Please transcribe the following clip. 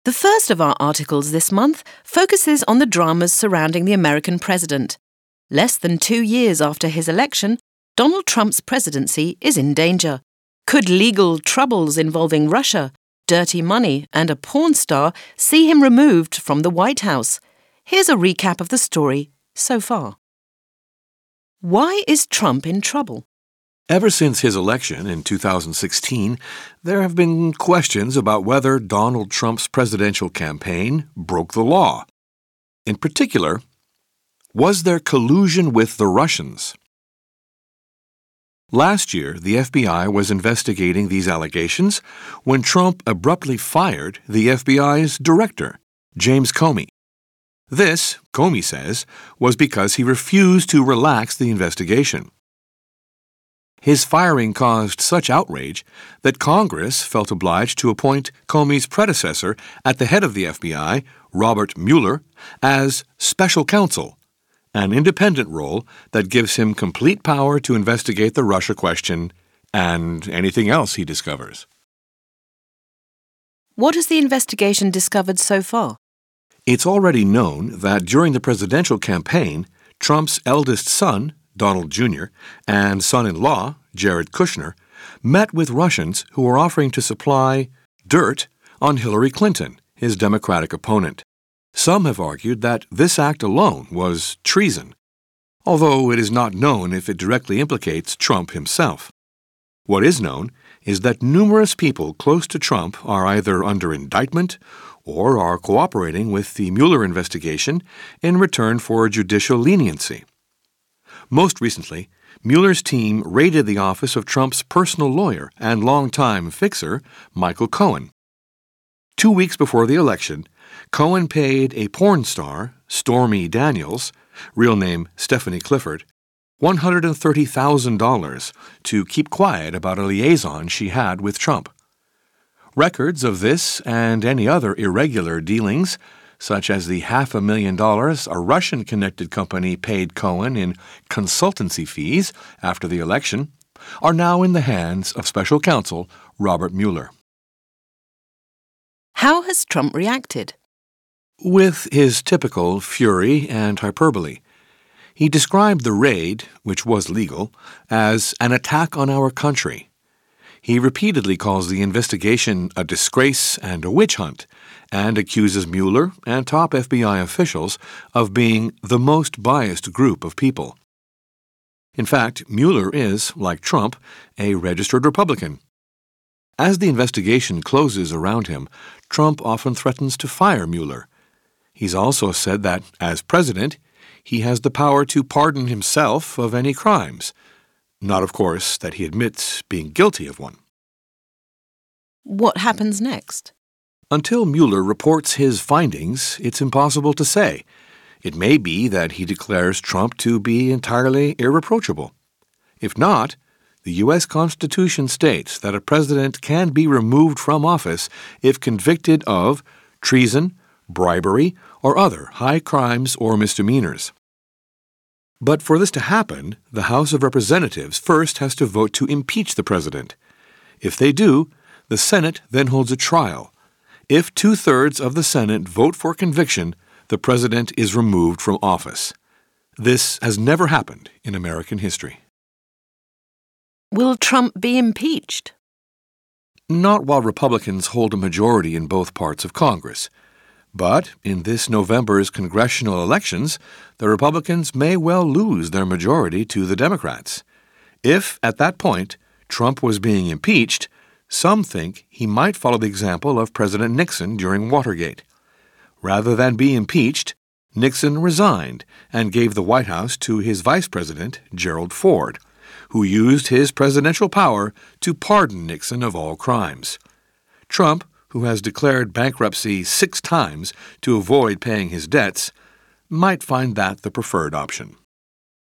The first of our articles this month focuses on the dramas surrounding the American president. Less than 2 years after his election, Donald Trump's presidency is in danger. Could legal troubles involving Russia, dirty money, and a porn star see him removed from the White House? Here's a recap of the story so far. Why is Trump in trouble? Ever since his election in 2016, there have been questions about whether Donald Trump's presidential campaign broke the law. In particular, was there collusion with the Russians? Last year, the FBI was investigating these allegations when Trump abruptly fired the FBI's director, James Comey. This, Comey says, was because he refused to relax the investigation. His firing caused such outrage that Congress felt obliged to appoint Comey's predecessor at the head of the FBI, Robert Mueller, as special counsel, an independent role that gives him complete power to investigate the Russia question and anything else he discovers. What has the investigation discovered so far? It's already known that during the presidential campaign, Trump's eldest son, Donald Jr., and son-in-law, Jared Kushner, met with Russians who were offering to supply dirt on Hillary Clinton, his Democratic opponent. Some have argued that this act alone was treason, although it is not known if it directly implicates Trump himself. What is known is that numerous people close to Trump are either under indictment or are cooperating with the Mueller investigation in return for judicial leniency. Most recently, Mueller's team raided the office of Trump's personal lawyer and longtime fixer, Michael Cohen. 2 weeks before the election, Cohen paid a porn star, Stormy Daniels, real name Stephanie Clifford, $130,000 to keep quiet about a liaison she had with Trump. Records of this and any other irregular dealings, such as the $500,000 a Russian-connected company paid Cohen in consultancy fees after the election, are now in the hands of special counsel Robert Mueller. How has Trump reacted? With his typical fury and hyperbole. He described the raid, which was legal, as an attack on our country. He repeatedly calls the investigation a disgrace and a witch hunt, and accuses Mueller and top FBI officials of being the most biased group of people. In fact, Mueller is, like Trump, a registered Republican. As the investigation closes around him, Trump often threatens to fire Mueller. He's also said that, as president, he has the power to pardon himself of any crimes. Not, of course, that he admits being guilty of one. What happens next? Until Mueller reports his findings, it's impossible to say. It may be that he declares Trump to be entirely irreproachable. If not, the U.S. Constitution states that a president can be removed from office if convicted of treason, bribery, or other high crimes or misdemeanors. But for this to happen, the House of Representatives first has to vote to impeach the president. If they do, the Senate then holds a trial. If 2/3 of the Senate vote for conviction, the president is removed from office. This has never happened in American history. Will Trump be impeached? Not while Republicans hold a majority in both parts of Congress. But in this November's congressional elections, the Republicans may well lose their majority to the Democrats. If, at that point, Trump was being impeached, some think he might follow the example of President Nixon during Watergate. Rather than be impeached, Nixon resigned and gave the White House to his vice president, Gerald Ford, who used his presidential power to pardon Nixon of all crimes. Trump, who has declared bankruptcy 6 times to avoid paying his debts, might find that the preferred option.